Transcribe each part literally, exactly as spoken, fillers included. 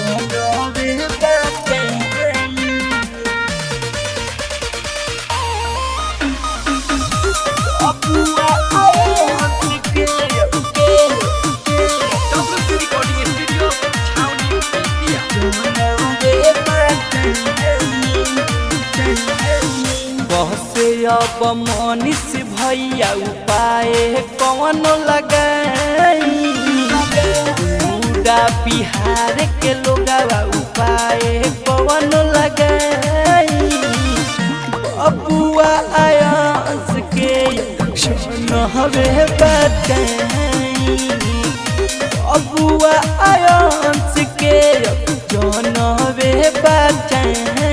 अब मनीष भैया उपाय कौन लगाई पूरा बिहार के लोग उपाय कौन लगाई अबुआ आयांस के हवे बताई अबुआ आयांस के जौन हवे बताई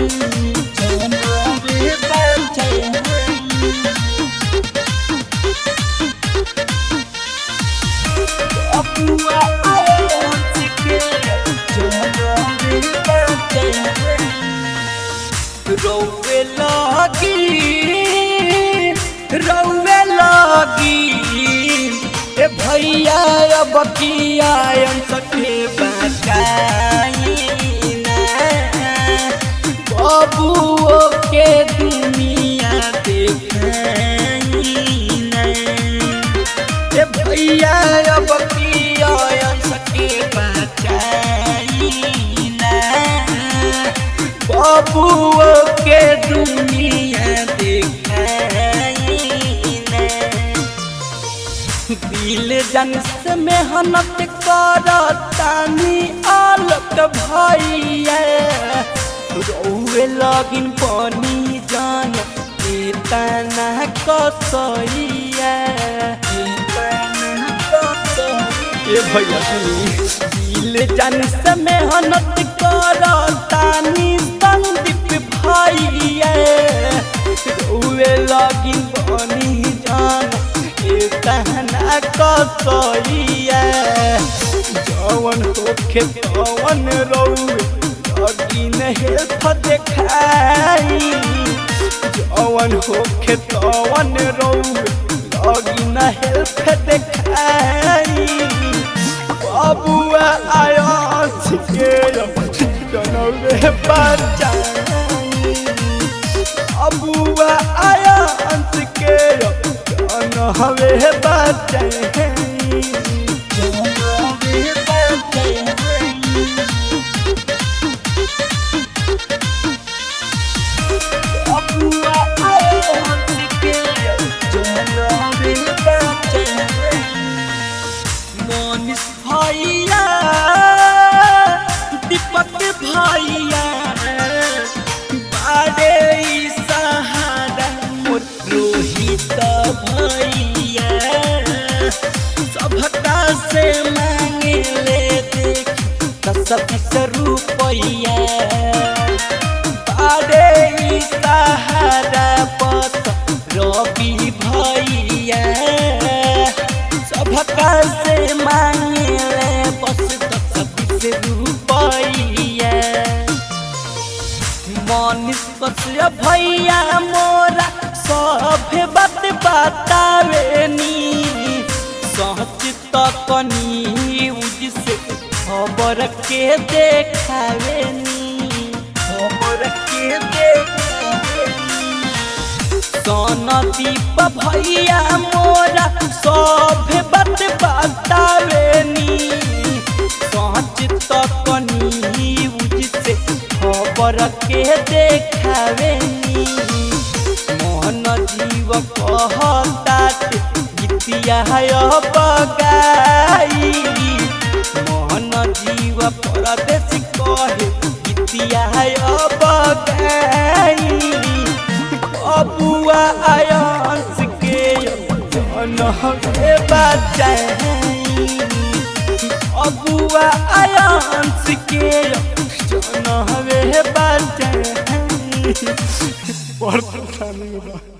रोवे लगी रोवे लगी ए भैया अब किया सके बताई बबुओ के दुनिया देखाई ए भैया अब किया सके बताई बबुओ के दुनिया देखाई दिल जन से मेहनत करतानी आलोक भैया रोवे लगिन बनी जान इतना कसैया ए भैया दिल जन से मेहनत करतानी संदीप भैया रोवे लगिन बनी जान इतना कसैया जवन होखे तवन रोवे लगिन हेल्प देखाई जवन होखे तवन रोवे लगिन हेल्प देखाई बबुआ आयांस के जनवे बचाई अबुआ आयांस के जनवे बचाई मनीष भैया दीपक भैया बारे सहारा रोहित भैया सबका से मांगे ले देख दस बीस रुपया बारे सहारा बस रवि भैया सबका से मांगे बस दस बीस रुपया मनीष कसिया भैया मोरा सब बात बतावेनी सच तक न्यूज से खबर के देखावेनी खबर के देखावेनी सोनदीप भैया मोरा सब बात बतावेनी सच तक न्यूज से खबर के देखावेनी मोहन जीव कहता गीतिया बगाई मोहन जीव परदेश कहे गीतिया बगाई अबुआ आयांस के जनवे बचाई अबुआ आयांस के जनवे बचाई।